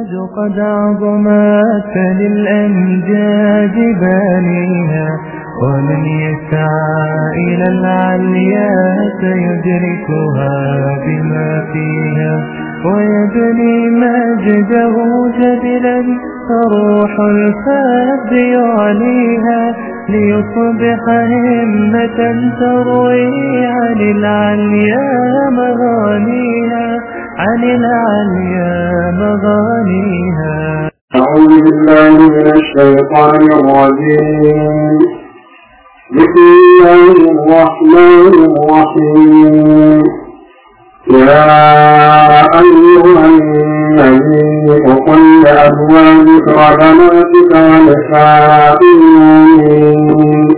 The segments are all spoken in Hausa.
قد عظمت للأمجاد بانيها، ومن يسعى إلى العليا سيدركها بما فيها، ويبني مجده جبلا فروح الفرد يعليها، ليصبح همة تروي عن العليا مغانيها، عن العليا مغانيها. أعوذ بالله من الشيطان الرجيم. بسم الله الرحمن الرحيم. يا أيها النبي قل لأزواجك وبناتك ونساء المؤمنين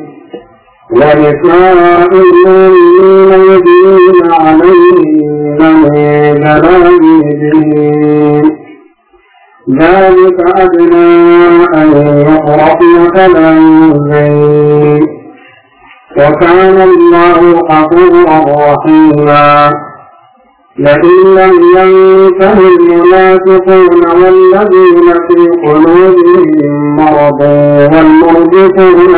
يدنين عليهن من جلابيبهن، ذلك أدنى أن يعرفن فلا يؤذين، وكان الله غفورا رحيما. لئن لم ينته المنافقون والذين في قلوبهم مرض والمرجفون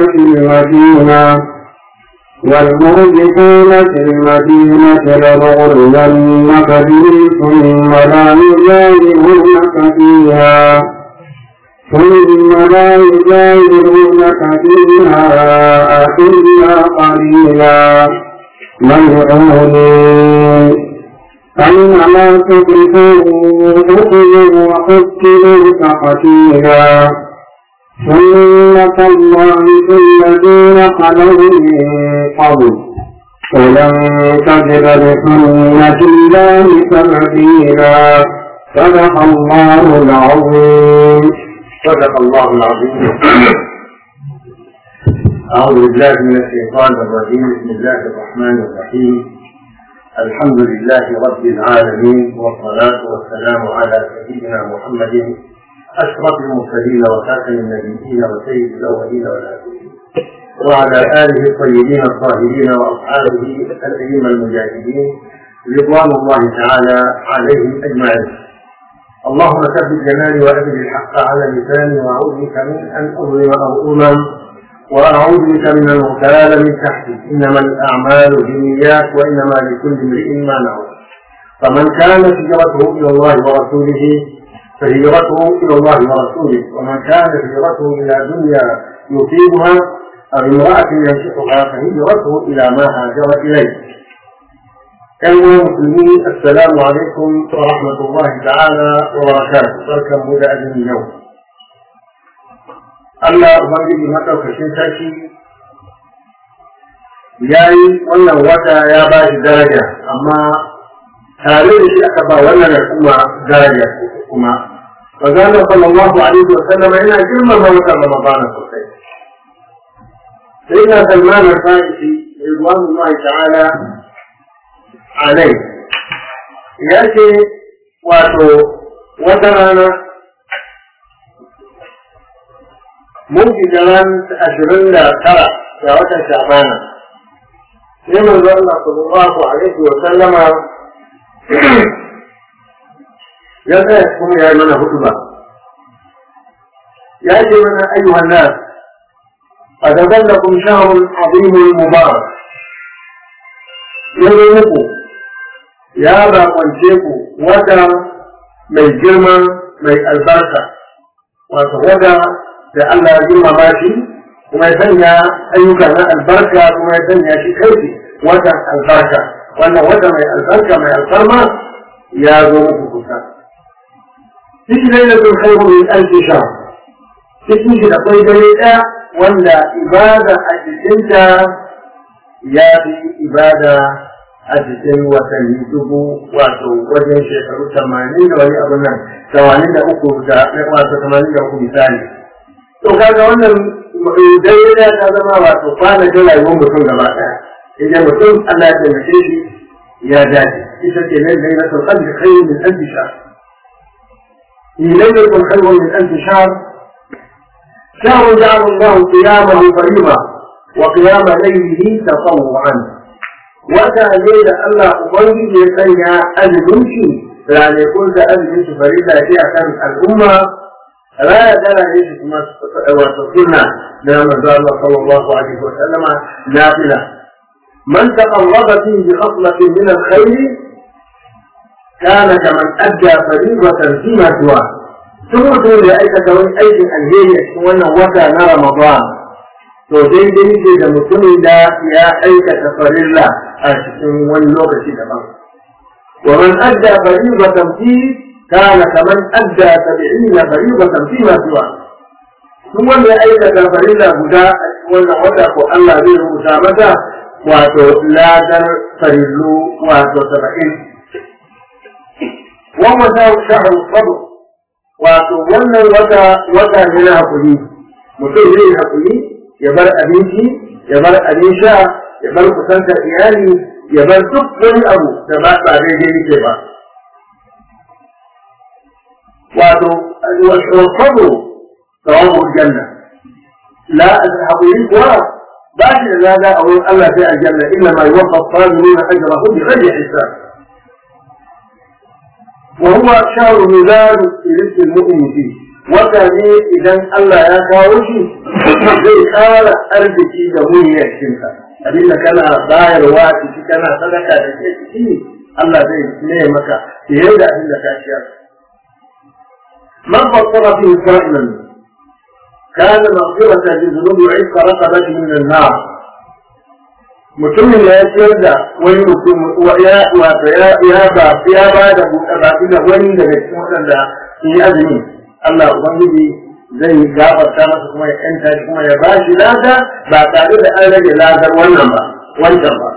في المدينة لنغرينك بهم ثم لا يجاورونك فيها إلا قليلا ملعونين، أينما تقفوا أخذوا وقتلوا تقتيلا. سنة الله في الذين خلوا من قبل، ولن تجد لسنة الله تبديلا. صدق الله العظيم. صدق الله العظيم. أعوذ بالله من الشيطان الرجيم. بسم الله الرحمن الرحيم. الحمد لله رب العالمين، والصلاة والسلام على سيدنا محمد أشرف المرسلين وخاتم النبيين وسيد الأولين والآخرين، وعلى آله الطيبين الطاهرين وأصحابه الأئمة المجاهدين رضوان الله تعالى عليهم أجمعين. اللهم ثبت جناني وأبد الحق على لساني، وأعوذ بك من أن أظلم أو أظلم، وأعوذ بك من المغتال من تحتي. إنما الأعمال بالنيات وإنما لكل امرئ ما نوى. فمن كانت هجرته إلى الله ورسوله فهجرته إلى الله ورسوله، ومن كانت هجرته إلى دنيا يصيبها أو امرأة ينشقها فهجرته إلى ما هاجر إليه. أيها المسلمين، السلام عليكم ورحمة الله تعالى وبركاته. بركة مدعى اليوم. Allah Ubangiji maɗaukacin sarki ya yi wannan wata ya ba shi daraja, amma tare da shi aka ba wannan al'umma daraja kuma. Manzon sallallahu alaihi wa sallam yana girmama watan Ramadan sosai. Sayyidina Salman al-Farisi ridwanullahi ta'ala alaihi ya ce wato wata rana mun shiga ran 29 ga watan Sha'bana, sai manzo Allah sallallahu alaihi wa sallama ya tsaya kuma ya yi mana hutuba. Ya ce mana ayyuhan nas, qad dallakum shahrun azimun mubarak. Ya zo muku, ya bakwance ku wata mai girma mai albarka, wato wata da Allah ya girmama shi kuma ya sanya ayyuka na albarka, kuma ya sanya shi kai watan albarka. Wannan wata mai albarka mai alfarma ya zo muku kusa. Ciki lailatul khairu min alfi shahr. Cikin shi akwai dare ɗaya wanda ibada a cikinta ya fi ibada a cikin watanni dubu, wato wajen shekaru 80 da wani abu nan, 83 misali. To kaga wannan dai da ta zama wato kwana da rayuwar mutum gaba daya. Idan mutum Allah ya taimake shi ya dace. Ita ce lailatul qadr khayrun min alf shahr. Lailatul qadr min alf shahr. شهر جعل الله قيامه فريضة وقيام ليله تطوعا. وتا ليلة الله أبنجي يسنى أذنشي ranakun da azumin su farilla ce a kan al'umma raya tana yin su kuma wato sunna na manzo Allah sallallahu alaihi wa sallama nafila man taqarraba fihi bi khaslatin min al-khayr kana kaman adda fariidatan fi ma siwa duk mutum da ya aikata wani aikin alheri a cikin wannan wata na Ramadan to daidai ne da mutumin da ya aikata farilla a cikin wani lokaci daban wa man adda fariidatan fi kana kaman adda 70 fariidatan fi ma siwa duk wanda ya aikata farilla guda a cikin wannan wata ko Allah zai rubuta mata wato ladar farillu wato 70 wa mata shahru sabr wato wannan wata ne na hakuri mutum zai yi hakuri ya bar abinci ya bar abin sha ya bar kusantar iyali ya bar duk wani abu da ba daidai yake ba wato wasabru tawabul janna la hakuri kuwa ba shi da lada a wurin Allah sai aljanna illa ma yuwaffa as-sabiruna ajrahum bi ghayri hisab وهو شهر ميلاد رزق المؤمن فيه وكان إذا الله يكاوشي زي قال أرزقي دموني يكشنك أبينا كان ضاير واتي كان صدقة تكشي الله زي نيمك يهدى أبينا كاشياء من فطر فيه صائما كان مغفرة لذنوب عتق رقبته من النار mutumin da ya ciyar da wani mutum ya ba da buɗe da wani daga cikin waɗanda sun yi azumi Allah Ubangiji zai gafarta masa kuma ya ƴanta shi kuma ya ba shi lada ba tare da an rage ladar wancan ba.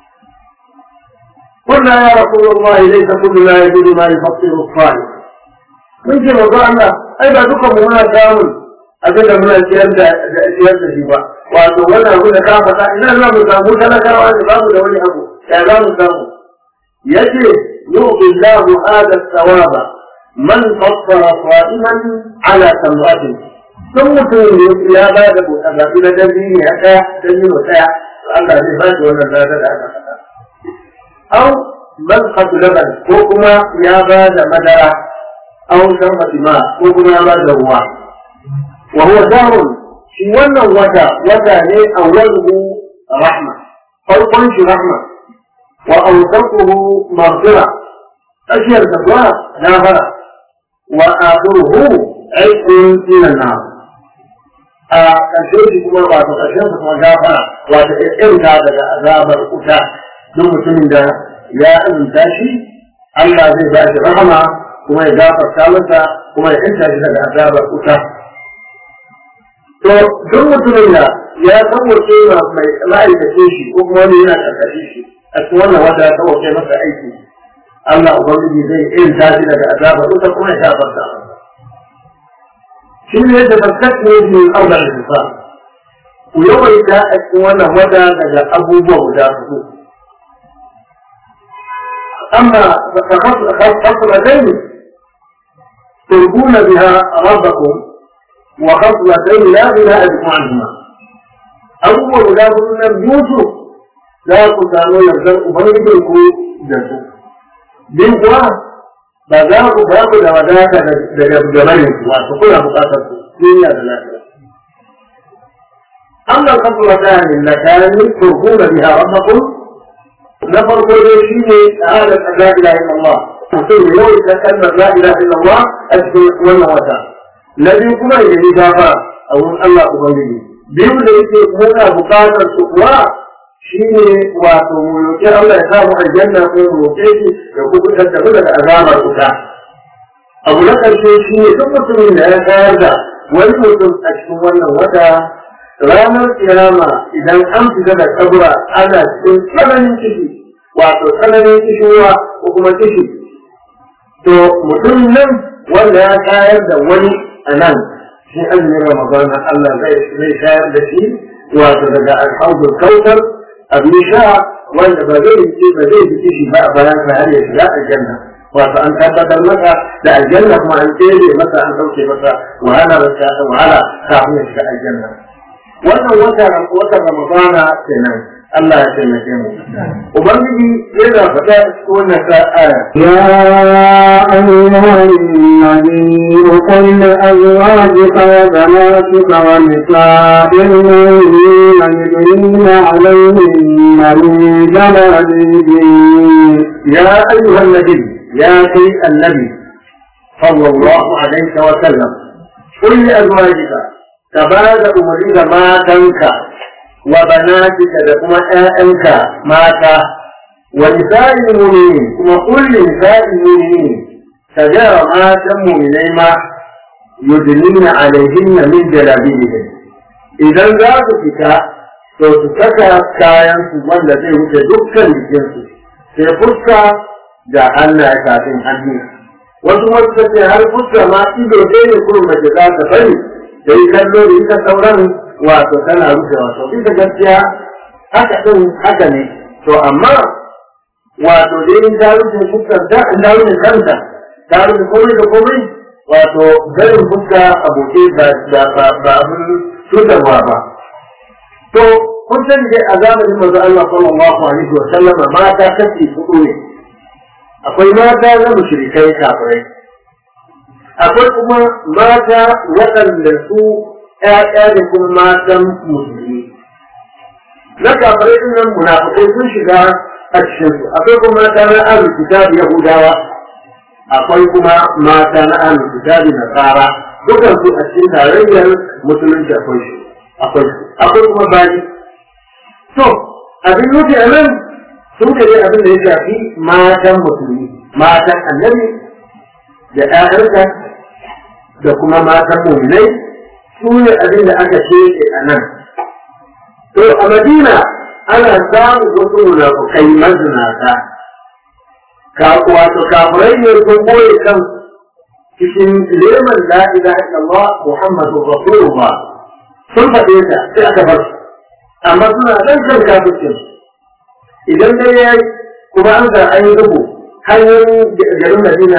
Kunna ya Rasulullah laysa kullu la yajudu ma yufṭiru as-sā'im. Mun ce manzo Allah ai ba dukan mu muna samun abin da muna ciyar da shi ba. wato wani abu da ka faɗa ina za mu samu talakawa da babu da wani abu ya za mu samu yace yu'ti Allahu hada thawaba man fassara sa'iman ala tamratin sun mutum ya ba da buƙata na dabi ne a ɗaya dan yi ɗaya Allah zai ba shi wannan lada da aka faɗa au man laban ko kuma ya ba da madara au sharbati ma ko kuma ya ba da ruwa wa huwa shahrun shi wannan wata ne a wajen rahma farkon shi rahma wa awsatuhu maghfira ashiyar da kuwa gafara wa akhiruhu aikun min an-nar a ƙarshe shi kuma wato ƙarshen sa kuma gafara wato irinta daga azabar wuta duk mutumin da ya azunta shi Allah zai ba shi rahama kuma ya gafarta masa kuma ya irinta shi daga azabar wuta. To duk mutumin da ya sauwace mai ma'aikace shi ko kuma wani yana karkashe shi a cikin wannan wata ya sauwace masa aiki Allah Ubangiji zai irin tashi daga azabar wuta kuma ya gafarta masa. Shi ne yadda faskat ne min aula da nufa. Ku yawaita a cikin wannan wata daga abubuwa guda huɗu. Amma خصلتين ترجون بها ربكم وخصلتين لا بناء بكم عنهما أول لا بد يوسف لا تسامو يرزق أبنجيكم جسو بالقوة بذاك باك لوداك لجمالك وتقول بقاتك دنيا ثلاثة أما الخصلتان اللتان ترجون بها ربكم نفر كل شيء هذا لا إله إلا الله وكل يوم كلمة لا إله إلا الله أشهد والنوتان الذي كما يجري بابا أو الله أبنجي بيقول لك هنا بقاطع السقوى شيء وتمولك الله يسامح الجنة ويمولكك يقول تتبع الأذاب الأذى أبو لك الشيء ثم من هذا والمسلم أشهد والنوتان ranar kiyama idan an fita da kabura ana cikin tsananin kishi wato tsananin kishiwa ko kuma kishi to mutum nan wanda ya shayar da wani a nan shi azumin Ramadan Allah zai shayar da shi wato daga alhaudul kautar abin sha wanda ba zai ji kishi ba a bayan sa har ya shiga aljanna wato an tabbatar masa da aljanna kuma an tsere masa an sauke masa wahala kafin ya shiga aljanna wannan watan Ramadana kenan Allah ya taimake mu. Ubangiji yana faɗa cikin wannan aya. Ya ayyuhan nabiyyu qul li azwajika wa banatika wa nisa'il mu'minina yudnina 'alayhinna min jalabibihin. Ya ayyuhan nabiyyu ya kai annabi sallallahu alaihi wa sallam qul li azwajika tabada umri da matanka wa banatika da kuma ƴaƴanka mata wa nisa'il mu'minin kuma kulli nisa'il mu'minin tajara matan mu'minai ma yudnina alaihinna min jalabibihin idan za su fita to su saka kayan su wanda zai wuce dukkan jikinsu sai fuska da hannaye kafin hannu wasu wasu ce har fuska ma ido ɗaya ne kuma mace za ta bari da yi kallo da ita sauran wato tana rufe wato ita gaskiya haka ɗin haka ne to amma wato dai in ta rufe fuskar ta in ta rufe kanta ta rufe komai da komai wato garin fuska aboke ba abin cutarwa ba to kun sani dai a zamanin manzo Allah sallallahu alaihi wa sallam mata kashi hudu ne akwai mata na mushrikai kafirai akwai kuma mata waɗanda su ƴaƴa da kuma matan musulmi na kafirai din nan munafikai sun shiga a cikin su akwai kuma mata na ahlul kitab yahudawa akwai kuma mata na ahlul kitab nasara dukan su a cikin tarayyar musulunci akwai kuma bayi to abin nufi a nan sun kaje abin da ya shafi matan musulmi matan annabi da ƴaƴanka da kuma matan mu'minai su ne abin da aka ce a nan to a Madina ana samun wasu munafukai mazinata wato kafirai ne sun boye kan cikin leman la ilaha illallah muhammadu rasulullah sun faɗe ta sai aka bar su amma suna ɗan kan kafircin idan dai ya yi kuma an ga an yi rubu hanyoyin garin Madina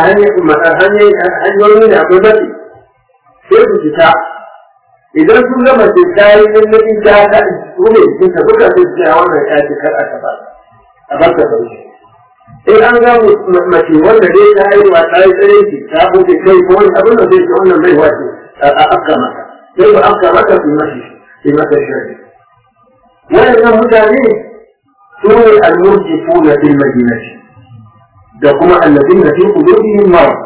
hanyoyin da akwai mafi sai su fita idan sun gama ce ta yi lallabi ta ta tsune jikin ta duka sai su ce a wannan ya ce kar aka ba a bar ta sauki in an ga mace wanda dai ta yi wa ta yi tsare ki ta bude kai ko wani abin da zai ce wannan bai wace a afka mata sai ba afka mata su yi mata shari wayannan mutane su ne al-murjifuna fil madinati da kuma alladhina fi qulubihim marad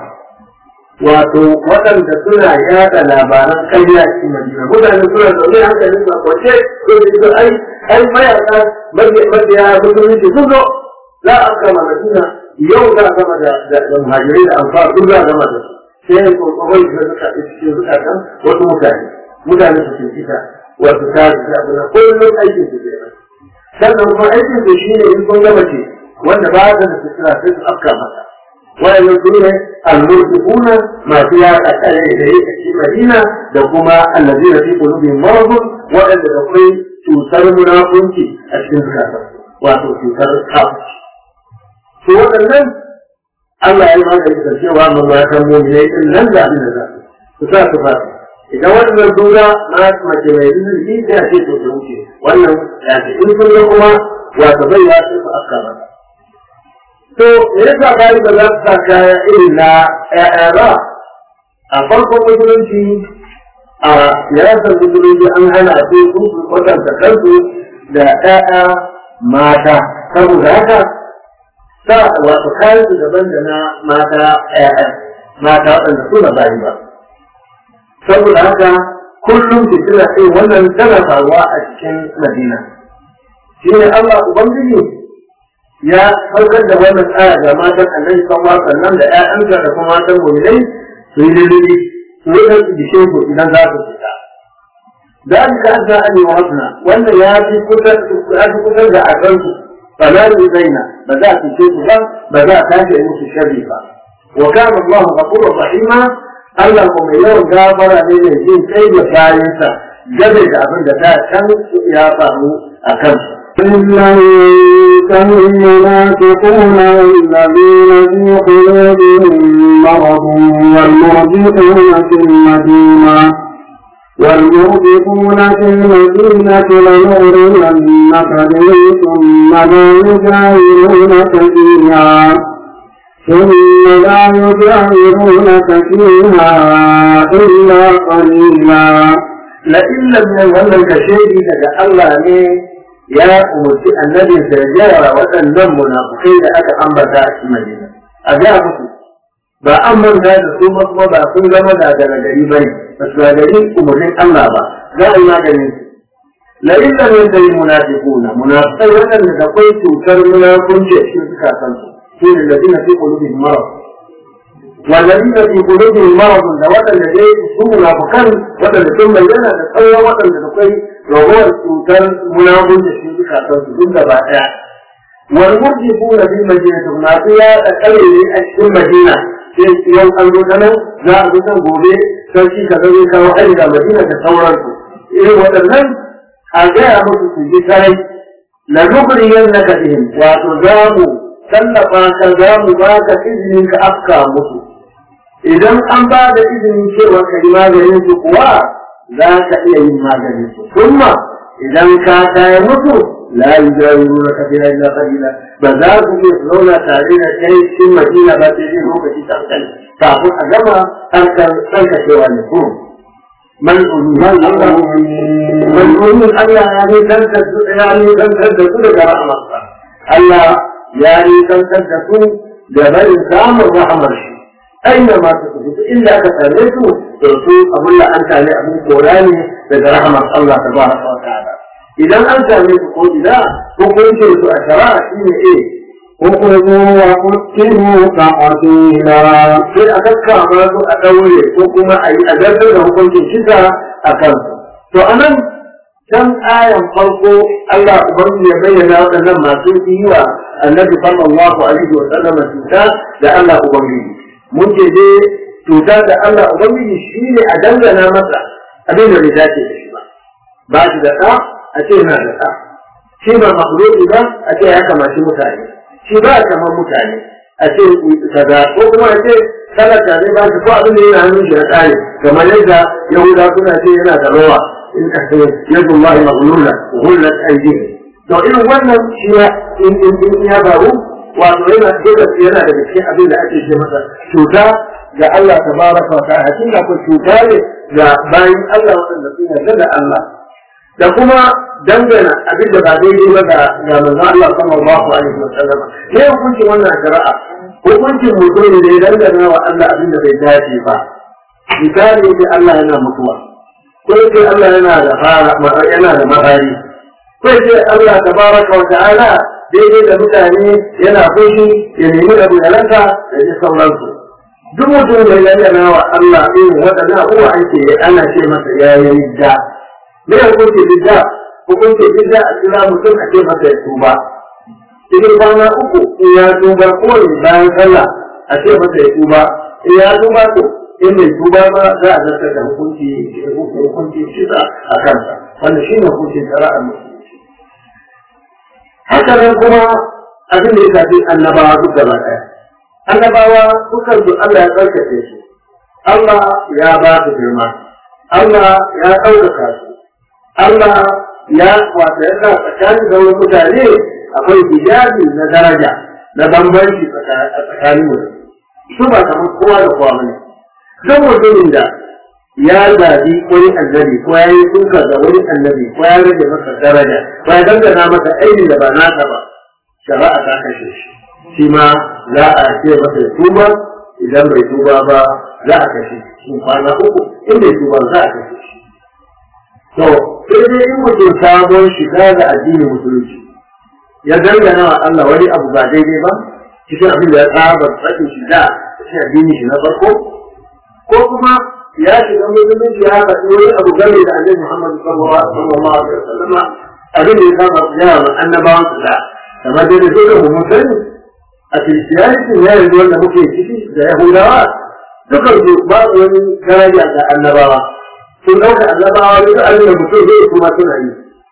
wato waɗanda suna yada labaran ƙarya cikin Madina mutane suna zaune hankalin su a kwace ko da ita ai mayaka mabiya musulunci sun zo za a kama Madina yau za a gama da muhajirai da amfar duk za a gama da su sai ya tsotsowai da suka cikin zukatan wasu mutane su cinkita wasu tari da abu na kullum aikin su ke nan sannan kuma aikin su shi ne in sun gama ce wanda ba da su kira sai su afka masa wayannan su ne al-murjifuna masu yaɗa kare da yake cikin Madina da kuma allazina fi qulubihim marad wa'anda da kai cutar munafunci a cikin zukatan wato cutar kafirci to waɗannan Allah ya yi magana da cewa mun ya san mu'minai din nan da abin da za su sa su fara idan wannan dura na mace mai rizki sai a ce to ta wuce wannan ya ce in sun ga kuma wato bai ya ce su afka mata to me yasa bayi ba za su sa kaya irin na ƴaƴa ba a farkon musulunci a siyasar musulunci an hana su su kwatanta kansu da ƴaƴa mata saboda haka sa wato kayan su daban da na mata ƴaƴa mata waɗanda su ba bayi ba saboda haka kullum fitina ɗin wannan tana faruwa a cikin Madina shi ne Allah Ubangiji ya saukar da wannan aya ga matan Annabi sallallahu alaihi wasallam da ƴaƴansa da kuma matan mu'minai su yi lullubi su yi ɗan jikin su idan za su fita ذلك أدنى أن يعرفنا وأن يأتي كتر da a kansu فلا يؤذينا بدأت الشيء بدأت هذه الموت الشريفة وكان الله غفورا رحيما Allah kuma yau gafara ne mai jin kai da bayansa gabe da abin da ta can ya faru a kansu. إنه كان المنافقون والذين في قلوبهم مرض والمرجفون في المدينة والمرجفون في المدينة لنغرينك بهم ثم لا يجاورونك فيها إلا قليلا. لئن لم يظهر كشيء لك الله يا أمتي الذي سيجار وتنم منافقين أتى أنبتا في المدينة أجابكم ba an manta da su ba kuma ba sun zama da gari ba ne ba su gari umarnin Allah ba za a yi maganin su la illa min dai munafiquna munafiqai wadanda da kai cutar munafunci a cikin zukatan su shine ladina fi qulubihim marad walladina fi qulubihim marad da wadanda dai su munafiqan wadanda sun bayyana da tsawon wadanda da kai rawar cutar munafunci a cikin zukatan su duk gaba daya wal murjifuna bil madinati munafiya da kare a cikin madina sai yau an zo nan za a zo gobe sarki ka zai kawo hari da madina da sauransu irin waɗannan a gaya musu su ji sarai la nubriyan naka bihim wato za mu tallafa ka za mu ba ka izinin ka afka musu idan an ba da izinin cewa ka yi maganin su kuwa za ka iya yin maganin su kuma idan ka kaya musu la yujawirunaka fiha illa qalila ba za ku iya zauna tare da kai cikin madina ba sai dai lokaci kankani kafin a gama harkar tsarkakewa ne ko mal'umin Allah ya nisantar da su daga rahamarsa Allah ya nisantar da su da barin samun rahamar shi aina ma su fito inda aka same su da su abin da an tare abin kora ne daga rahamar Allah tabaraka wa ta'ala idan an same su ko ina hukuncin su a shari'a shine خذوا وقتلوا تقتيلا sai a kakkama su a ɗaure ko kuma a yi azartar da hukuncin shida a kansu. To a nan can ayan farko Allah Ubangiji ya bayyana waɗannan masu yi wa Annabi sallallahu alaihi wa sallam cuta da Allah Ubangiji. Mun ce dai cuta da Allah Ubangiji shi ne a dangana masa abin da bai dace da shi ba. Ba shi da ɗa a ce yana da ɗa. Shi ba makhluki ba a ce ya kamashi mutane. Shi ba kamar mutane a ce kaza ko kuma a ce talaka ne ba ko abin da yana hannun shi na tsari kamar yadda Yahuda suna ce yana da rawa in ka ce yadda Allah ya magulula hullat aidi to irin wannan shi ya in ya baru wato yana daga cikin abin da ake ce masa cuta ga Allah tabaraka wa ta'ala hakika ko cuta ne ga bayin Allah wanda sun yarda da Allah da kuma dangana abin da ba daidai ba ga manzo Allah sallallahu alaihi wasallam ne hukuncin wannan shari'a hukuncin mutum da ya dangana wa Allah abin da bai dace ba misali ne Allah yana mutuwa ko sai Allah yana da mahari ko sai Allah tabaraka wa ta'ala daidai da mutane yana fushi ya nemi da buyalanka da ji sauransu duk mutum da ya dangana wa Allah irin waɗannan abubuwa ake ana ce masa yayin da me hukunci bidda hukunci bidda a kira mutum a ce masa ya tuba cikin kwana uku in ya tuba kowane bayan sallah a ce masa ya tuba in ya tuba to in bai tuba ba za a zartar da hukunci shida a kansa wanda shi ne hukuncin shari'ar musulunci haka nan kuma abin da ya shafi annabawa duk gaba ɗaya annabawa dukkan su Allah ya tsarkake su Allah ya ba su girma Allah ya ɗaukaka su Allah ya wata yasa tsakanin sauran mutane akwai hijabi na daraja na bambanci tsakanin mu su ba kamar kowa da kowa bane don mutumin da ya zabi wani annabi ko ya yi suka da wani annabi ko ya rage masa daraja ko ya dangana masa aikin da ba nasa ba shari'a ta kashe shi shi ma za a ce masa ya tuba idan bai tuba ba za a kashe shi kwana uku in bai tuba za a kashe shi to sai dai in mutum sabon shiga da addinin musulunci ya dangana wa Allah wani abu ba daidai ba cikin abin da ya saba tsakin shiga cikin addinin shi na farko ko kuma ya shiga musulunci ya faɗi wani abu game da annabi Muhammad sallallahu alaihi wasallam abin da ya saba ya wa annabawan su da kamar da dai da mu sani a kiristiyanitin ya yanzu wanda muke ciki da yahudawa dukan su ba wani daraja ga annabawa sun ɗauka annabawa da duk abin da mutum zai kuma suna yi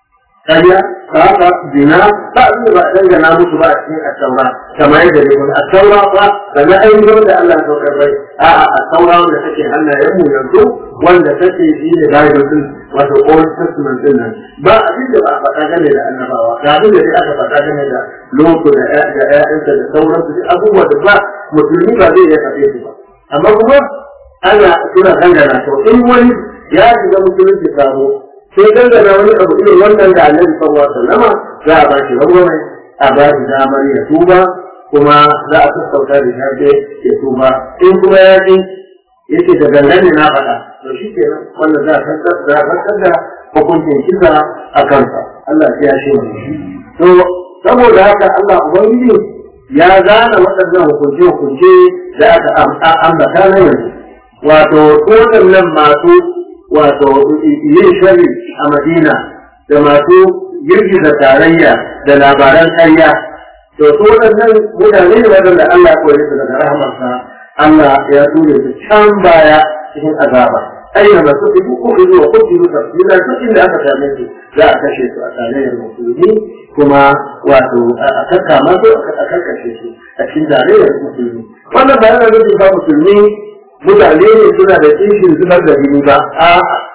ƙarya saba zina ba abin da ba a dangana musu ba a cikin attaura kamar yadda ne kuma attaura ba da na ainihin da Allah ya saukar bai a'a attaura wanda take hannayen mu yanzu wanda take shi ne Bible din wato Old Testament din nan ba abin da ba a faɗa game da annabawa ga abin da aka faɗa game da Lutu da ƴaƴansa da sauransu abubuwa da ba musulmi ba zai iya faɗe su ba amma kuma ana suna dangana to in wani ya shiga musulunci sabo sai dangana wani abu irin wannan da Annabi sallallahu alaihi wasallam za a ba shi rangwame a ba shi damar ya tuba kuma za a sassauta da shafe ya tuba in kuma ya ce yake da gangan ne na faɗa to shi ke wannan za a fassar da hukuncin kisa a kansa Allah ya shi to saboda haka Allah ubangiji ya zana waɗannan hukunce da aka ambata na yanzu wato waɗannan masu wato yin shari a Madina da masu girgiza tarayya da labaran ƙarya to su waɗannan mutane ne waɗanda Allah ya koyi su daga rahamarsa Allah ya ture su can baya cikin azaba ayyana masu ibu ko izu wa kuɗi musa yana duk inda aka same su za a kashe su a tarayyar musulmi kuma wato a kakkama su a kakkashe su a cikin tarayyar musulmi wannan bayan da zai ba musulmi mutane ne suna da kishin zubar da jini ba a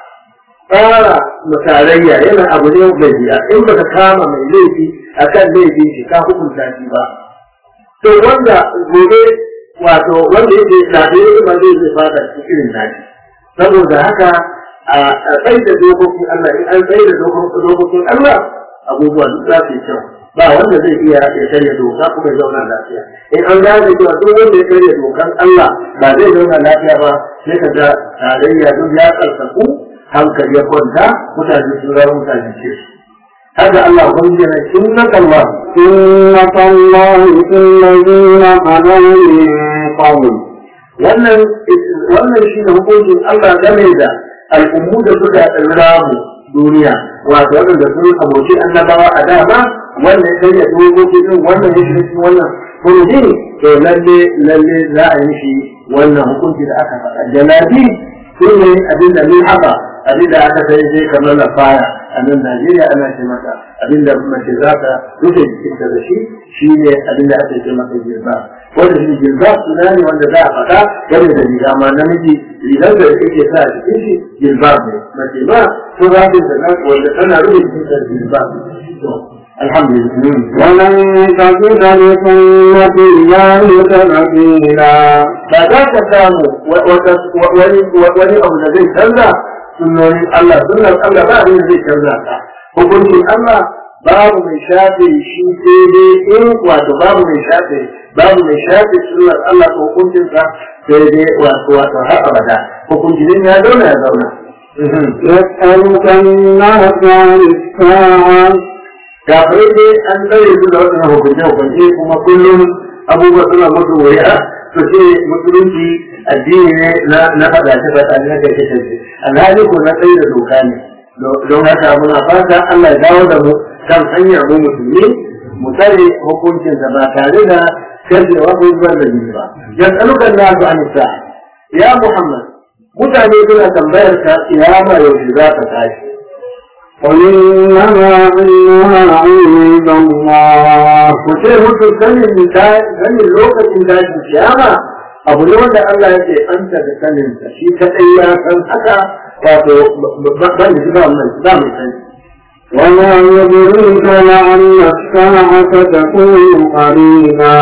tsara tarayya yana abu ne mai biya in baka kama mai laifi akan laifin shi ka hukunta shi ba to wanda gobe wato wanda yake lafiya ba zai fada cikin nashi saboda haka a tsaye da dokokin Allah in an tsaye da dokokin Allah abubuwa duk za su yi kyau ba wanda zai iya ya karya doka kuma ya zauna lafiya in an gane cewa duk wanda ya karya dokan Allah ba zai zauna lafiya ba sai ka ga tarayya duk ya karsaku hankali ya kwanta mutane sun zama mutane ce هذا الله بيّن سنة الله في الذين خلوا من قبل wannan shi ne hukuncin Allah game da al'ummu da suka ramu duniya wato wanda sun aboci annabawa a dama wanda ya kai dokoki din wannan ya shi wannan hukunci to lalle za a yi shi wannan hukunci da aka faɗa jalabi sun ne abin da min haba abin da aka sai sai kamar lafaya a nan Najeriya ana ce mata abin da mace za ta rufe jikinta da shi ne abin da aka ce masa jirba wanda shi jirba suna ne wanda za a faɗa game da riga ma namiji rigar da yake sa a cikin shi jirba ne mace ma ko za ta da wanda tana rufe jikinta da jirba alhamdulillah ولن تجد لسنة الله تبديلا ba za ka samu wani abu da zai canza sunnonin Allah sunnar Allah ba abin da zai canza ka hukuncin Allah babu mai shafe shi sai dai in wato babu mai shafe sunnar Allah ko hukuncin sa sai dai wato har abada hukuncin ya zauna ya zauna يسألك الناس عن الساعة kafirai dai an tsare su da waɗannan hukunce kuma kullum abubuwa suna musu wuya su ce musulunci addini ne na faɗace faɗace na kai kashe alhali ko na tsaye da doka ne don haka muna fata Allah ya dawo da mu kan hanyar mu musulmi mu tsare hukuncin da ba tare da kashewa ko zubar da jini ba yasalukan nasu an sa'a ya Muhammad mutane suna tambayar ka kiyama yaushe za ta tashi قل إنما علمها عند الله وشيء مثل سن اللوكة ذات القيامة أبو لوند الله يجي أنت بسنن شيء كأيا فانحكى بل جبال من سلام السنة وما يدريك لعل الساعة تكون قريبا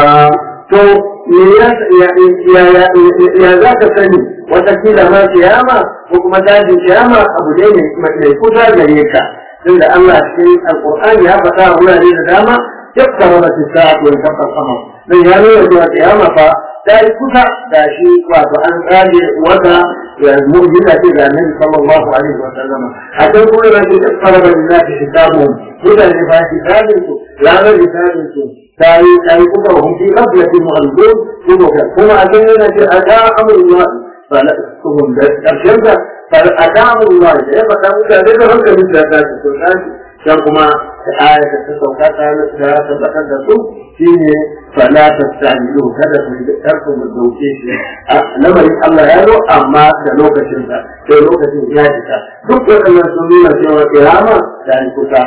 ya za ka sani watakila ma kiyama ko kuma dajin kiyama abu ne mai kusa gare ka tunda Allah cikin alqur'ani ya faɗa wurare da dama yakkara da sa'atu wa kafa sama dan ya nuna cewa kiyama fa ta yi kusa da shi wato an tsage wata mu'jiza ce ga Annabi sallallahu alaihi wa sallam a kan kuma da ke yakkara da lillahi kitabu mutane ba kitabin su ranar kitabin su tayi kuka wa hunki qablatin mu'allim kuma a kan yana ce aka amrullah fala tuhum da karshen da aka amrullah da ya faɗa mutane da hankalin da ta ce to dan kuma ayat da ta sauka ta tabbatar da su shine fala tastajilu kada ku tarku mu dauke shi lamarin Allah ya zo amma da lokacin sa sai lokacin ya fita duk wannan sun nuna cewa kiyama ta yi kusa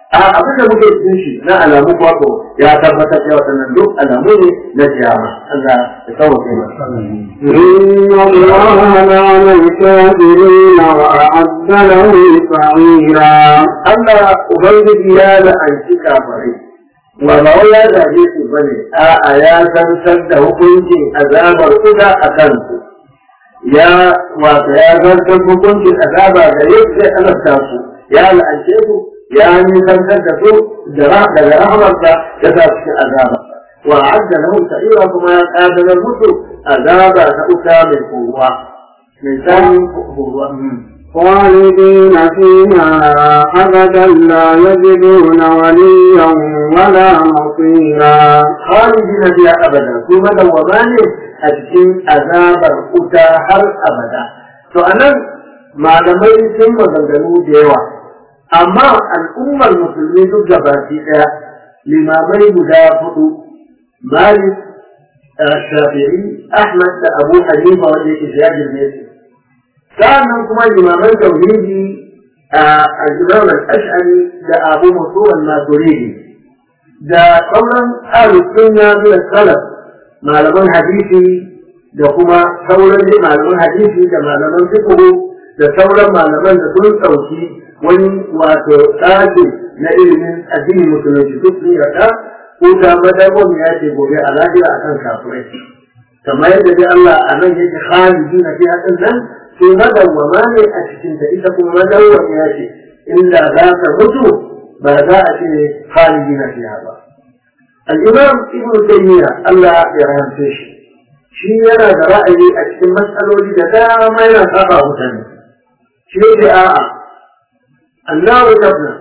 abin da muke cikin shi na alamu wato ya tabbatar da waɗannan duk alamu ne na kiyama Allah ya sauke masa inna allaha la'ana al-kafirin wa a'adda lahum sa'ira Allah ubangiji ya la'anci kafirai ba ya zabe su bane a'a ya zantar da hukuncin azabar kuda a kansu ya zartar hukuncin azaba ga yadda alasta su ya la'ance su ya nisantar da su daga rahmarsa ya sa cikin azaba wa adda lahum sa'ira kuma ya kadarar musu azaba ta uta mai kowa mai tsanin kowa خالدين فيها أبدا لا يجدون وليا ولا نصيرا خالدين فيها أبدا ثم دومان أجل عذاب الأتى هر أبدا فأنا malamai sun maganganu da yawa amma al'ummar musulmi duk gabaki daya limamai guda hudu Malik Shafi'i Ahmad da Abu Hanifa wanda yake ya girme su sannan kuma limaman tauhidi al-Imam al-Ash'ari da Abu Mansur al-Maturidi da sauran ahlus sunna da salaf malaman hadisi da kuma sauran malaman hadisi da malaman fiqh da sauran malaman da sun sauki wani wato tsari na ilimin addini musulunci duk sun yarda ko ta madawwam ya ce gobe a lafiya akan kafirai kamar yadda dai Allah a nan yake khalidina fi hakan nan sai madawwama ne a cikin ta ita kuma madawwam ya ce inda za ka mutu ba za a ce khalidina fiha ba al-Imam Ibn Taymiyyah Allah ya rahmce shi yana da ra'ayi a cikin matsaloli da dama yana saba mutane shi ne a'a Allah ya tafna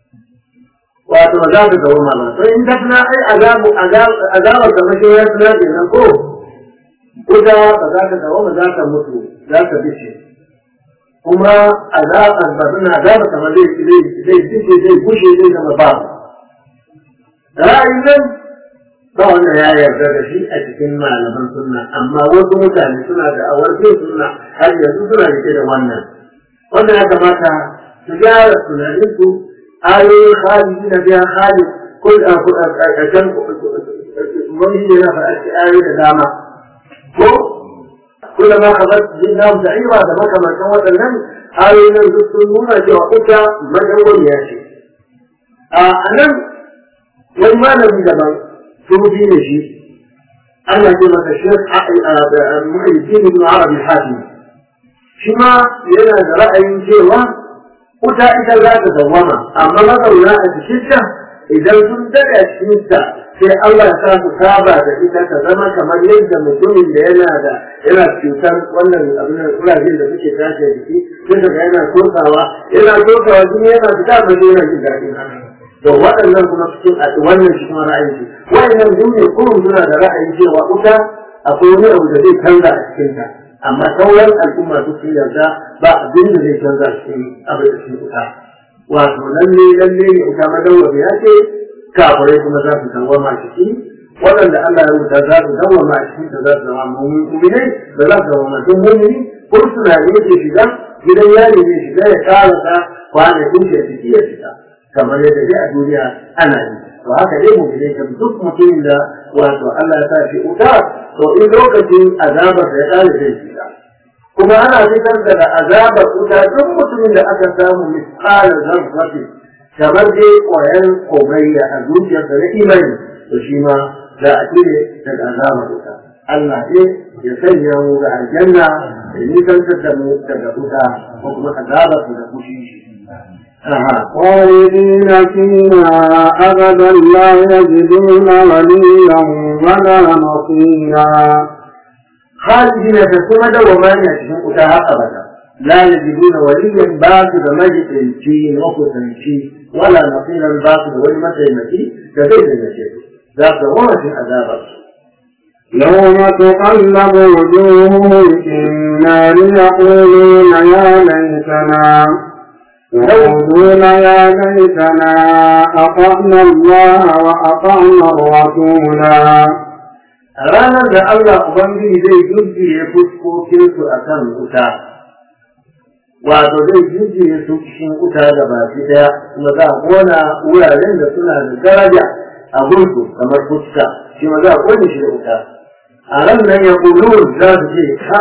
wato ba za ka ga wannan ba to in tafna ai azabu da mashi ya tsaya kenan ko kuda ba za ka ga wannan za ka mutu za ka bice kuma azaban ba suna azaba kamar zai bice zai bushe zai zama ba ra'ayin nan ba wanda ya yarda da shi a cikin malaman sunna amma wasu mutane suna da awarfin sunna har yanzu suna rike da wannan wanda ya kamata su gyara tunaninsu ayoyin khalidi na biya khalid a can wani ne na faɗa ayoyi da dama ko kula ma ka bar jinna da aiwa da makamantan waɗannan ayoyin nan duk sun nuna cewa ita madawwamiya ce a nan wani malami daban sufi ne shi ana ce masa shekh Muhyiddin ibn Arabi al-Hatim shi ma yana da ra'ayin cewa wuta ita za ta dawwama amma mazauna a cikinta idan sun daɗe a cikinta sai Allah ya sa su saba da ita ta zama kamar yadda mutumin da yana cutar wannan abin da kurajen da suke tashi a jiki sai daga yana tokawa jini yana fita ba zai yana jin daɗin haka to waɗannan kuma cikin wannan shi kuma ra'ayin shi waɗannan duniya kuma suna da ra'ayin cewa wuta akwai wani abu da zai canza a cikinta amma sauran al'umma su sun yarda ba abin da zai canza cikin abin da cikin wuta wato lalle ne wuta madawwami ya ce kafirai kuma za su dawwama ciki waɗanda Allah ya wuta za su dawwama a cikin ta za su zama mu'minai da za su dawwama tun mu'mini kursuna ne ke shiga gidan yari ne shiga ya karasa kwanakin da ciki ya shiga kamar yadda dai a duniya ana yi to haka dai mu'minai kan duk mutumin da wato Allah ya sa shi wuta to in lokacin azabar da ya ƙare zai shiga kuma ana fitar da azabar wuta duk mutumin da aka samu misƙalar zarfafi kamar dai ƙwayar komayya a zuciyarsa na imani to shi ma za a cire daga azabar wuta Allah ne ya sanya mu ga aljanna da nisantar da mu daga wuta ko kuma azabar da kushi shi خالدين فيها أبدا لا يجدون وليا ولا نصيرا خالدين فيها دوما يشهدها أبدا لا يجدون وليا باطل مجد الجين وفتنشي ولا نصيرا باطل والمسيمتي كذلك المسيح ذاك هو في عذاب يوم تقلب وجوههم في النار يقولون يا ليتنا أطعنا الله وأطعنا الرسولا ranar da Allah Ubangiji zai jujjuye fuskokinsu a kan wuta wato zai jinjire su cikin wuta da baki daya kuma za a kona wuraren da suna da daraja a gunsu kamar fuska shi ma za a kone shi da wuta a ran nan ya kulun za su ce ha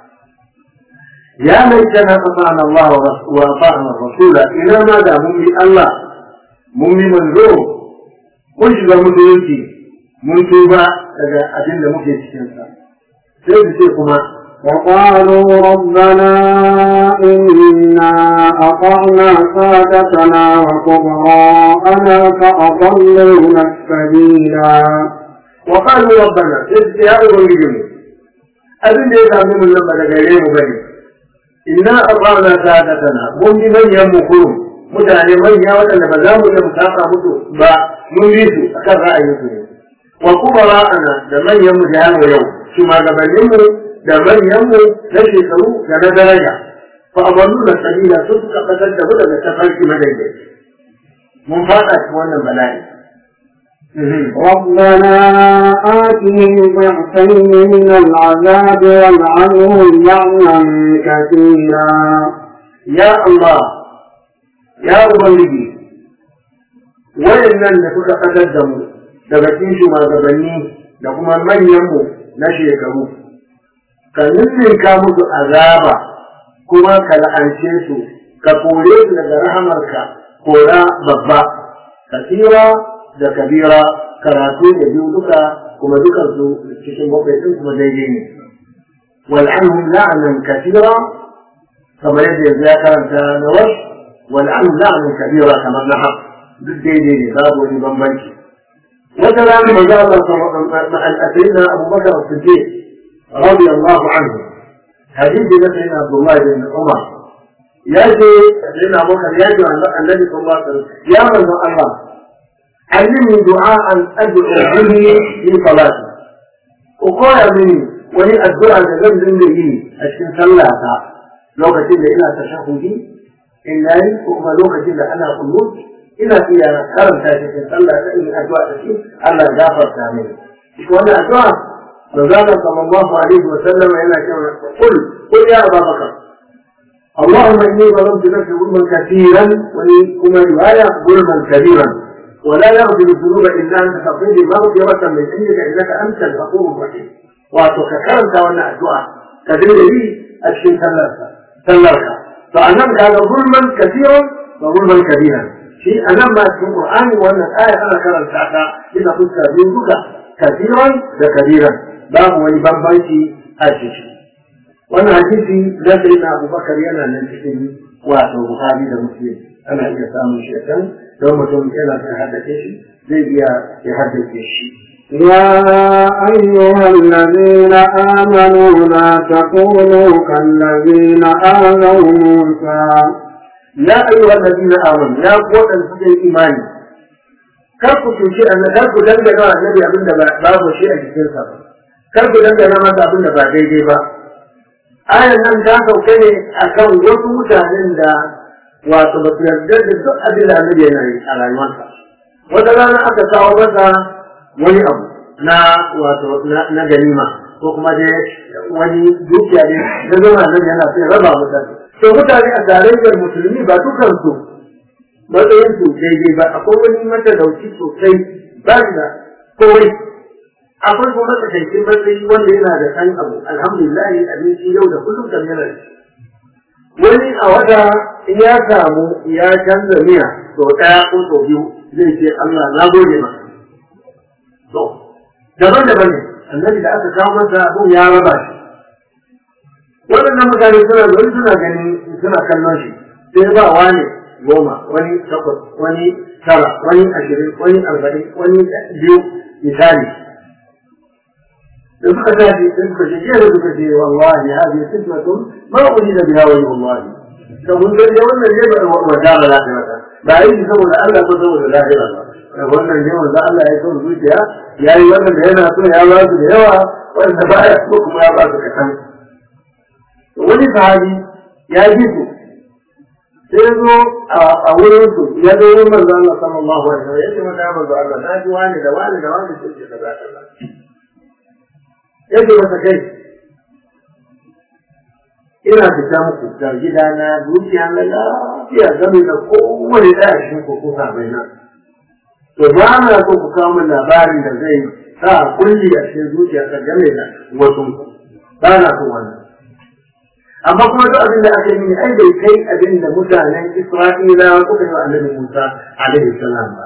ya mai tana fasa'an Allah wa fa'an rasula ina ma da mun bi Allah mun bi manzo mun shiga musulunci mun tuba daga abin da muke cikin sa sai su ce kuma وقالوا ربنا إنا أطعنا سادتنا وكبراءنا فأضلونا السبيلا وقالوا ربنا يا أبنجم أبن ليس من لما تقليم بني إنا أطعنا سادتنا من يمكون mutane manya waɗanda ba za mu iya musaka musu ba mun bi su akan ra'ayinsu ne wa kuma ra'ana da manyan mu da yau shugabanninmu da manyanmu na shekaru da na daraja fa aballu na sabila sun suka fitar da mu daga tafarki madaidaici mun fada cikin wannan bala'i ربنا آتهم ضعفين من العذاب والعنهم لعنا كثيرا يا الله يا ubangiji wayannan da suka fitar da mu daga cikin shugabanni da kuma manyanmu na shekaru ka ninninka musu azaba kuma ka la'ance su ka kore su daga rahamarka kora babba kasira da kabira karatu da biyu duka kuma dukansu cikin bakwai din kuma daidai ne wal'anhum la'anan kasira kamar yadda yanzu ya karanta na wasu wal'anhum la'anan kabira kamar na haka duk daidai ne babu wani bambanci wata rana maza Allah ma'al'asirina abubakar siddiq رضي الله عنه حديث سيدنا عبد الله بن عمر يجي سيدنا ابو بكر يجي عن النبي صلى الله عليه وسلم يا رسول الله علمني دعاء ادعو به في صلاتي وقال مني ولي الدعاء لم به اشكن صلاتا لو كتب الى تشهدي إلا وما لو كتب انا قلوب الى فيها كرم تاشي صلاتا ان الدعاء تشي الله غفر تامين وانا الدعاء فقال صلى الله عليه وسلم إلى كما قل يا أبا بكر اللهم إني ظلمت نفسي ظلما كثيرا ولكما رواية ظلما كبيرا ولا يغفر الذنوب إلا أنت تغفر لي مغفرة من عندك إنك أنت الغفور الرحيم وتكرمت وأنا الدعاء كذل لي أشكي سلرك فأنام كان ظلما كثيرا وظلما كبيرا شيء أنام ما في القرآن وأن الآية أنا كرمتها إذا كنت أبيضك كثيرا وكبيرا باب ولبنبنتي أجيشي وانا حديثي لا سيدنا أبو بكر ينا ننتحن واتو بخاري لمسلم أنا إذا سامي شيئا يوم تنكينا في حدثيشي زي يحدثيشي يا أيها الذين آمنوا لا تكونوا كالذين آذوا موسى يا أيها الذين آمنوا يا قوة الفجر الإيمان كيف تنشئ أن كيف دنجنا النبي أبن باب شيئا كثيرا kar ku dangana masa abin da ba daidai ba ayan nan ta sauke ne akan wasu mutanen da wato ba su yarda da duk abin da annabi yana yi a rayuwarsa wata rana aka kawo masa wani abu na wato na ganima ko kuma dai wani dukiya ne da zama annabi yana sai raba mutane to mutane a tarayyar musulmi ba dukansu matsayinsu daidai ba akwai wani matadauci sosai ba da kowai akwai kuma matsakaicin matsayi wanda yana da ɗan abu alhamdulillah abinci yau da kullum kan yana da wani a wata in ya samu ya canza miya sau ɗaya ko sau biyu zai ce Allah na gode maka to daban-daban ne annabi da aka kawo masa abun ya raba shi waɗannan mutane suna da wani suna ganin suna kallon shi sai ba wani 10 wani 8 wani 9 wani 20 wani 40 wani 2 misali suka tafi suka ce jiya suka ce wallahi hadi sifatu ma ulida biha wa wallahi to mun ga wannan ne ba wa dara lafiya ba yi saboda Allah ko saboda lafiya ba wannan ne wanda Allah ya son zuciya yayi wannan da yana so ya ba su da yawa wanda ba ya so kuma ya ba su kasan wani sahabi ya ji su sai zo a wurin su ya zo wurin manzo Allah sallallahu alaihi wasallam ya ce mata manzo Allah na ji wani da wani da wani sai ce kaza kaza yake masa kai ina fita muku ga gidana dukiya na lafiya game da kowane ɗaya shi ko kusa mai nan. To ba na so ku kawo min labarin da zai sa kulli a cikin zuciya ka game da wasu ba na so wannan. Amma kuma duk abin da aka yi ai bai kai abin da mutanen Isra'ilawa suka yi wa Annabi Musa alaihi salam ba.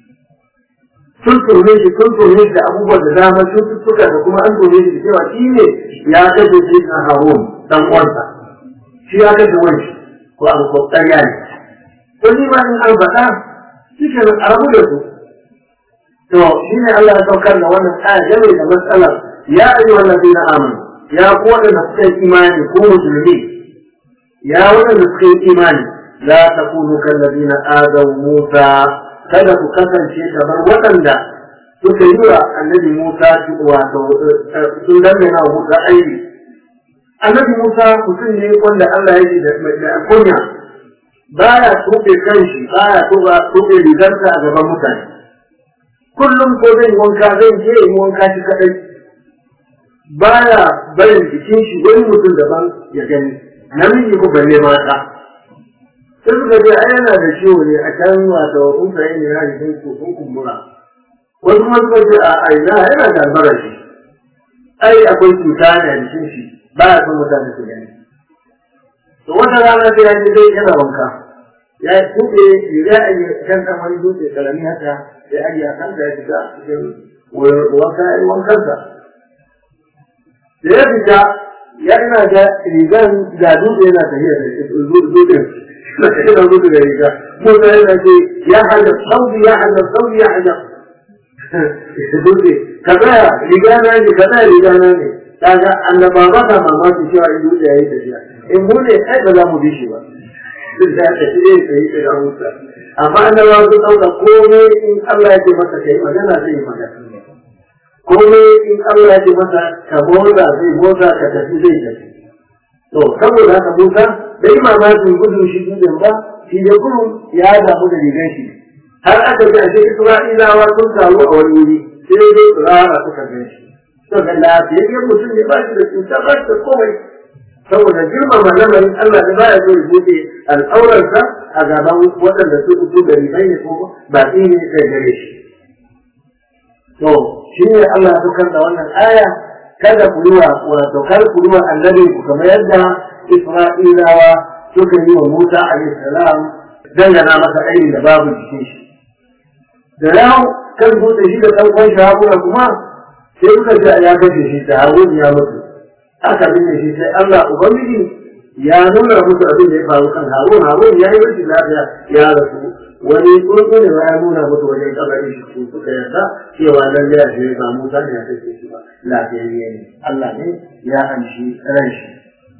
Sun tone shi da abubuwa da dama cututtuka da kuma an tone shi cewa shi ne ya kashe shi na Harun dan uwansa. Shi ya kashe wani ko abu ko ƙarya ne. To ni ma in an faɗa shi ke nan a rabu da su. To shi ne Allah ya saukar da wannan aya game da matsalar ya ayyuhal ladina amanu ya ku waɗanda suka yi imani ko musulmi ya waɗanda suka yi imani la takunu kal ladina adaw Musa kada ku kasance kamar waɗanda suka yi wa Annabi Musa wato sun danne na Musa aiki. Annabi Musa mutum ne wanda Allah ya yi da kunya baya tuɓe kanshi baya tuɓe rigarsa a gaban mutane. Kullum ko zai wanka zai je yi wanka shi kaɗai. Baya barin jikin shi wani mutum daban ya gani namiji ko balle mata. Sai suka ce ai yana da ciwo ne a can wato kunfayen ne na jikin sun kumbura. Wasu ma suka ce a aina yana da albara shi. Ai akwai cuta ne a jikin shi ba ya son mutane su gani. To wata rana sai ya ce dai yana wanka. Ya tuɓe ya aje kan ɗan wani dutse ƙarami haka ya aje a kansa ya shiga cikin wankansa. Da ya fita ya ina ga rigan ga dutse yana tafiya da dutse yana gudu da riga Musa yana ce ya hajjar saudi ya hajjar saudi ya hajjar dutse ka tsaya riga na ne ka tsaya riga na ne kaga annaba ba ta mamaki cewa in dutse yayi tafiya in mu ne ai ba za mu bi shi ba duk da ta ce sai da Musa amma annaba su dauka komai in Allah ya ce maka kai magana zai magana komai in Allah ya ce masa ka motsa zai motsa ka tafi zai tafi. To saboda haka Musa bai mamakin gudun shi dutsen ba shi da gudun ya damu da rigan shi har aka ji ashe Isra'ilawa sun taru a wani wuri sai dai tsirara suka gan shi. To ga lafiyayyen mutum ne ba shi da cuta ba shi da komai saboda girmama lamarin Allah da baya so ya buɗe al'aurarsa a gaban waɗanda su da rigai ne ko baƙi ne kai gare shi. To shi ne Allah ya saukar da wannan aya kada ku yi wa wato kar ku yi wa annabi ku kamar yadda Isra'ilawa suka yi wa Musa alaihi salam dangana masa ainihin da babu jikin shi. Da yau kan dutse shi da ɗan kwan shahura kuma sai suka ce ya kashe shi da Harun ya mutu. Aka binne shi sai Allah Ubangiji ya nuna musu abin da ya faru kan Harun ya yi rashin lafiya ya rasu. Wani tsuntsu ne ya nuna musu wajen kabarin shi su suka yarda cewa lallai a shirya ba Musa ne ya kashe shi ba lafiyayye ne Allah ne ya amshi ran shi.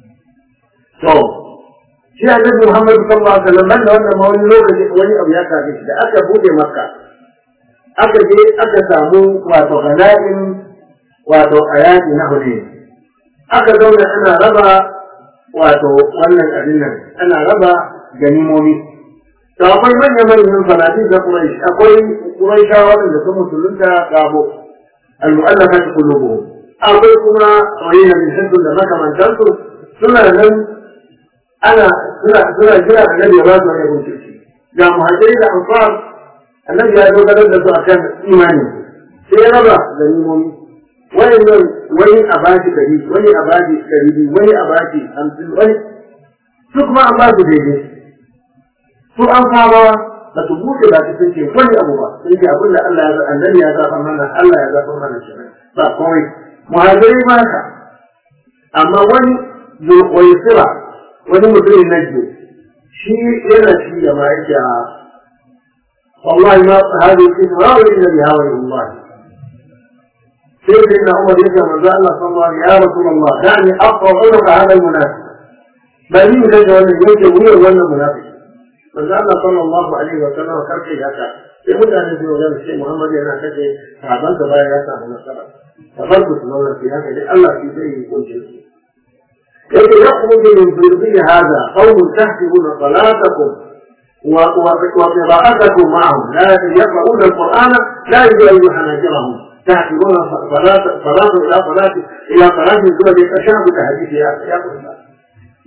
To shi Annabi Muhammad sallallahu alaihi wasallam da wannan wani lokaci wani abu ya kafe shi da aka bude Makka aka je aka samu wato ganaim wato ayati na Hudayn aka zauna ana raba wato wannan abin nan ana raba ganimomi. To akwai manyan falati da Quraysh akwai Qurayshawa da sun musulunta gabo al-mu'allafat qulubuhum akwai kuma wayna min hadu da makamantansu suna nan suna jira annabi ya ba su wani hukunci ga muhajiri da ansar annabi ya dogara da su akan imani sai ya raba ganimomi wani a bashi ɗari wani a bashi ɗari wani a bashi 50 wani su kuma an ba su daidai su an fama ba su buɗe ba su sun ce wani abu ba sun ce abin da Allah ya annabi ya zaɓa mana Allah ya zaɓa mana shi ba komai muhajiri ma ka amma wani zulƙwaisira wani mutumin najdo shi yana shi da ma yake a wallahi ma hadi isra wa inna biha wa Allah sai da inna Umar yake manzo Allah sallallahu alaihi ya rasulullah dani aqra'u hada almunafiq bani da wannan yake wuyan wannan munafiki manzo Allah sallallahu alaihi wa sallam karfe haka sai mutane su ga sai Muhammad yana kace sahaban da baya ya samu nasara tabarku sunan sai haka dai Allah shi zai yi kunce كيف يخرج من ذرية هذا قوم تحسبون صلاتكم وقراءتكم معهم لا يقرؤون القرآن لا يجوز حناجرهم تحسبون صلاة إلى صلاة الزوج يتشابه كحديث يا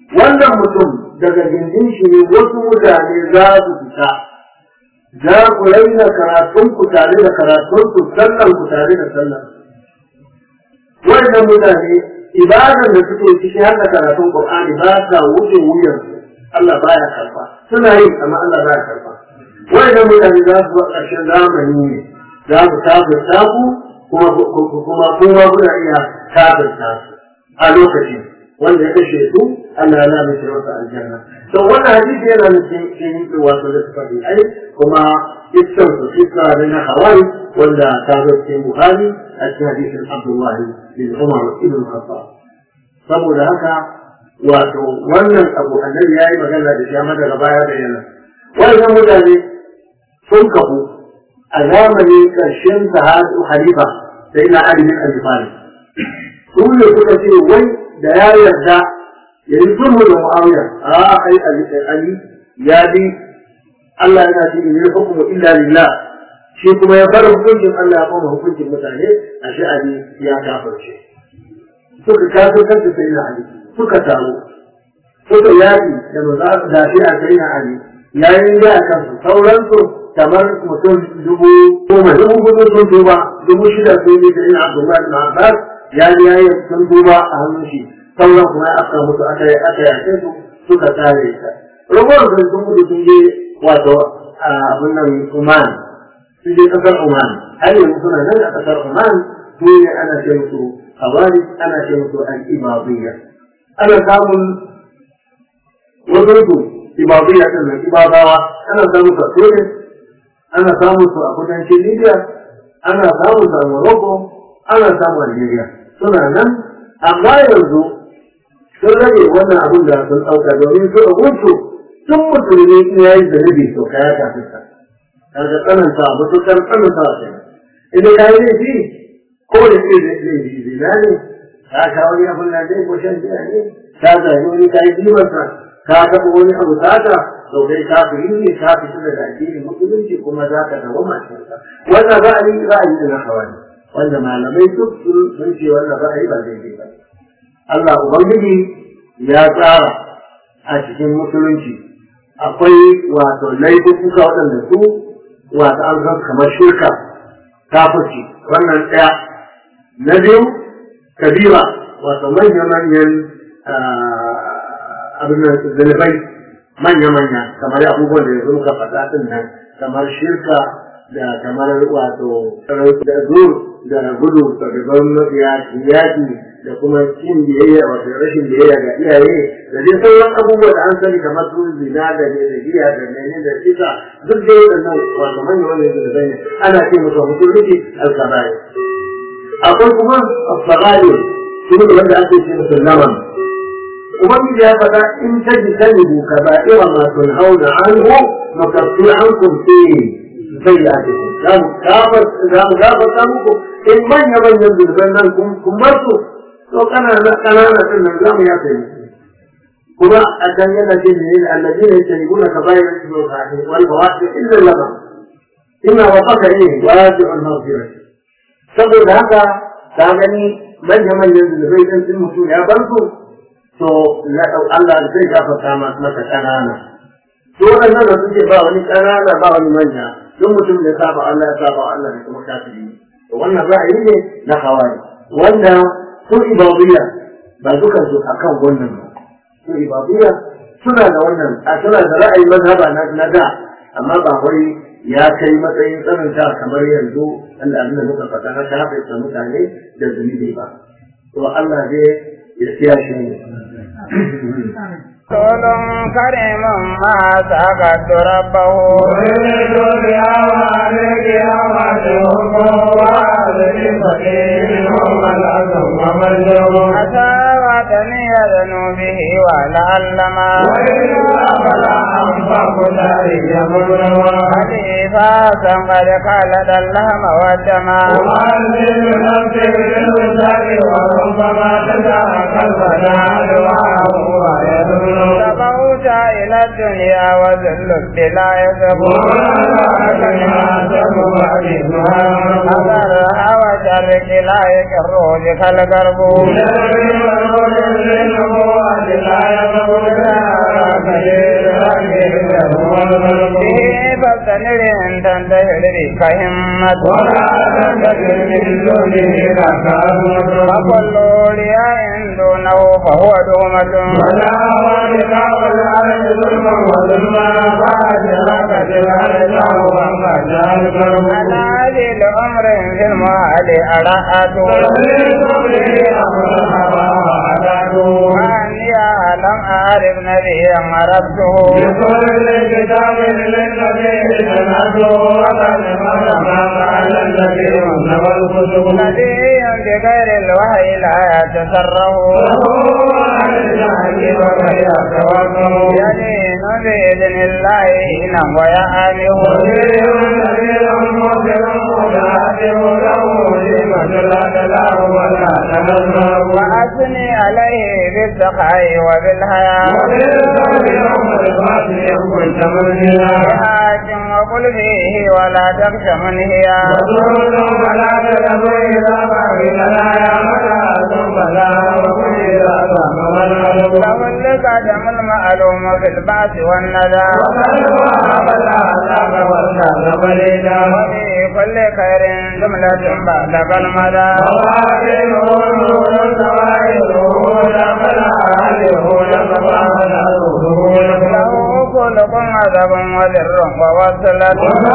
wannan mutum daga gindin shi ne wasu mutane za su fita za ku raina karatun ku tare da karatun ku sallan ku tare da sallan wannan mutane ibadan da suke ciki har da karatun Qur'ani ba sa wuce wuyan Allah baya karfa suna yi amma Allah baya karfa wannan mutane za su a ƙarshen zamani ne za su kafirta ku kuma kuna iya kafirta su a lokacin wanda ya kashe su Allah ya mace masa aljanna to wannan hadisi yana nufin wato da suka yi ai kuma iskan su suka da na hawari wanda ta zo cikin Bukhari a cikin hadisin Abdullah bin Umar ibn Khattab saboda haka wato wannan abu annabi yayi magana da shi amma daga baya bayyana wannan mutane sun kafu a zamanin ƙarshen sahabu halifa sai na Ali bin Abi Talib su ne suka ce wai da ya yarda ya yi sulhu da Muawiya ai Ali ya bi Allah yana ce in hukumu illa lillah shi kuma ya bar hukuncin Allah ya koma hukuncin mutane a shi Ali ya kafirce suka kafir kanta sai na Ali suka taru suka yaki da maza da shi a sai na Ali yayin da kansu sauransu kamar mutum 10,000 sun tuba 6,000 sun yi da ina Abdullahi bin Abbas yayi sun tuba a hannun shi sauran kuma aka mutu aka yace su suka tare ta rubur sun gudu sun je wato abin nan Oman sun je kasar Oman har yanzu suna nan a kasar Oman su ne ana ce musu Khawarij ana ce musu al-Ibadiyya ana samun wasu Ibadiyya din nan Ibadawa ana samun su a Tunis ana samun su a kudancin Libya ana samun su a Morocco ana samun Algeria suna nan amma yanzu sun rage wannan abin da sun ɗauka domin su a gunsu sun musulmi in ya yi zanibi to ka ya kafin sa kaga tsananta abu su kan tsananta a kai idan ka yi laifi ko da ke zai zina ne ka kawo wani abin da zai ko shan biya ne ka zai wani ka yi jimarsa ka taɓa wani abu sata to kai kafiri ne ka fita daga addinin musulunci kuma za ka dawo matarsa wannan ra'ayi da na hawani wanda malamai duk sun ce wannan ra'ayi ba daidai ba Allah Ubangiji ya tsara a cikin musulunci akwai wato laifuka waɗanda su wato an san kamar shirka kafirci wannan ɗaya na biyu kabira wato manya-manyan abin da zalibai manya-manya kamar abubuwan da yanzu muka faɗa ɗin nan kamar shirka da kamar wato da da gudu da gwamnati yaki da kuma cin biyayya wato rashin biyayya ga iyaye da dai sauran abubuwa da an sani kamar su zina da giya da mene da kisa duk da waɗannan wato manyan wannan da zai ana ce musu musulunci al-kaba'ir akwai kuma as-sagair su ne wanda ake ce musu naman ubangiji ya faɗa in tajtanibu kaba'ira ma tunhauna anhu nukaffir ankum sayyi'atikum za mu gafarta muku in manya-manyan zurfan nan kun bar su to kanana din nan za mu ya kai kuma a can yana ce ne allazi ne yake guna ka bayar da su ka ne wal bawasi illa lama inna waqaka wasi'ul maghfirah saboda haka ka gani manya-manyan zurfan din mutum ya bar su to Allah zai gafarta masa kanana to wannan da suke ba wani kanana ba wani manya duk mutum da saba Allah ya saba Allah ne kuma kafiri to wannan ra'ayi ne na hawari wanda su ibadiyya ba dukan su akan wannan ba su ibadiyya suna da wannan suna da ra'ayi mazhaba na da amma ba wai ya kai matsayin tsananta kamar yanzu Allah ne muka faɗa na kafirta mutane da zunubi ba to Allah zai ya kiyashe mu رسول كريم ما سكت ربه ويريد بأوالك أوجهه وعلي فقيرهم الأزم ومجهول أساوتني ذنوبه ولعلما وإلا فلا أنفق ذلك مبلغا خليفة قد خلد اللهم والدما وأنزل نفسي بالوسط وربما تدعك الفناء دعاه ويدل تبوت الهوت إلى الدنيا وذل لا يسبق أثرها وشرك لا يكر بك القرب به فاستنر إن تنتهر بك همة وكل أولياء دونه فهو دومة أنا هذه لأمر في المعال أرأت وأني لم أعرف نبيا عرفته نبي بغير الوحي لا يتسره يدين بإذن الله حينا ويعانه وأثني عليه بالسخاء وبالحياة بحاكم وقل فيه ولا تخش منهيا له القدم المعلوم في البعث والندى وفي كل خير جملة بعد المدى له خلق عذب وذر ووصلة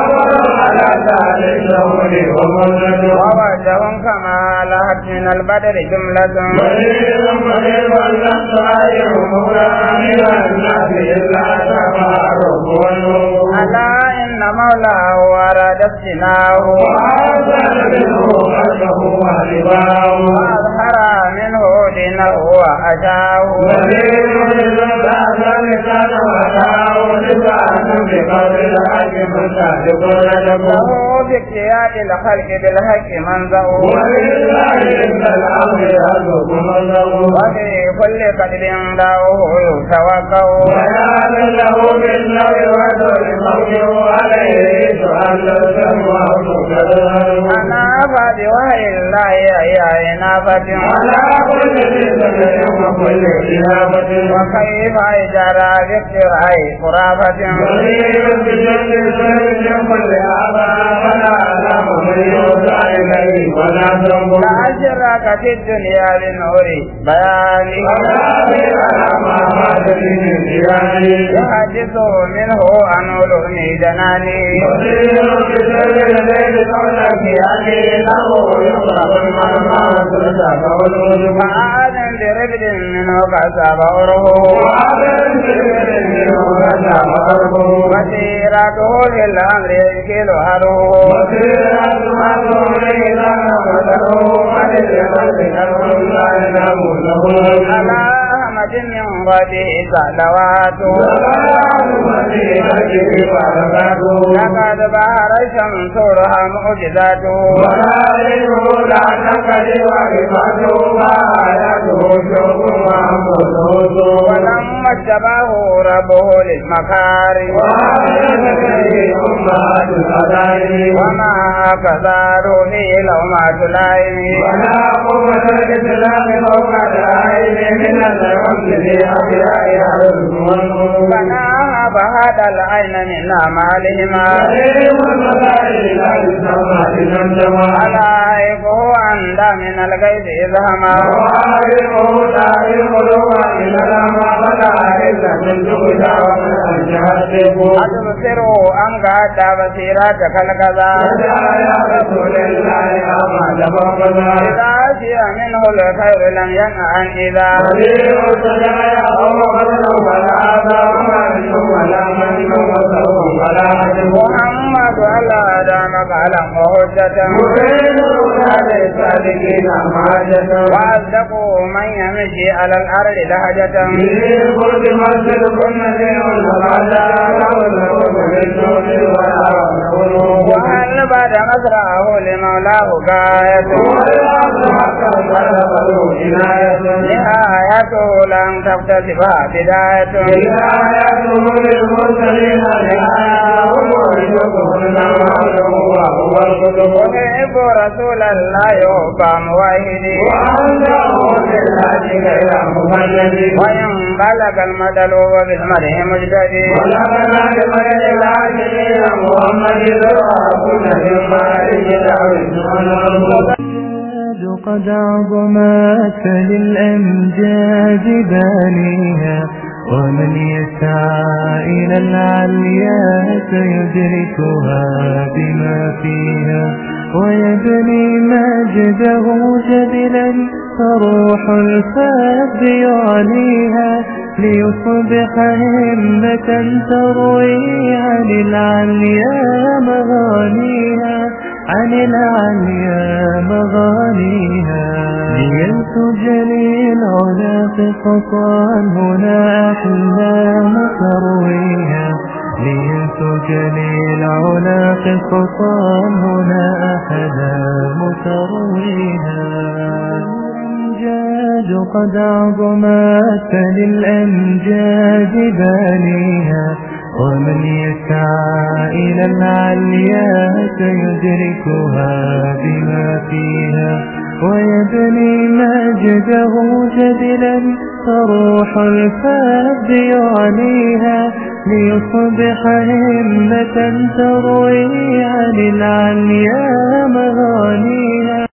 ووجه كما لهت من البدر جملة ألا إن مولاه أراد افتناه وأظهر منه دينه وأشاه له باجتياز الخلق بالحق منزه وفي كل قدر داؤه يتوقع أنا بوحي الله يا نافة وكيف جرى باختراع خرافة لأشركت الدنيا بالنور بياني يحدث منه عن علوم جناني فآذن بربد منه كسب عره وسيرته بالأمر يشكل هره على أحمد من وجه صلواته لقد بهر الشمس رها معجزاته ولما اتبعه ربه للمكارم وما كثار فيه لومات العين فناها فهذا العين من أعمالهما علائقه عند من الغيث إذهما أتبصروا أن قد بصيرتك الكذا إذا شيء منه الخير لم ينعن إذا محمد على دامك على مهجة وأصدقوا من يمشي على الأرض لهجة وهل بعد أزرعه لمولاه غاية نهايته لن تكتسبها بداية أحب رسول الله يوفى موحدي وإن بلغ المدلو بالمدح مجتدي قد عظمت للأمجاد بانيها ومن يسعى إلى العليا سيدركها بما فيها ويبني مجده جبلا فروح الفاب يعليها ليصبح همة تروي عن العليا مغانيها عن العليا مغانيها لينتج للعلا قصصا هنا أحلام ترويها لينتج للعلا قصصا هنا أحلام ترويها الأمجاد قد عظمت للأمجاد بانيها ومن يسعى إلى العليا سيدركها بما فيها ويبني مجده جدلا فروح الفاب يعليها ليصبح همة تروي عن العليا مغانيها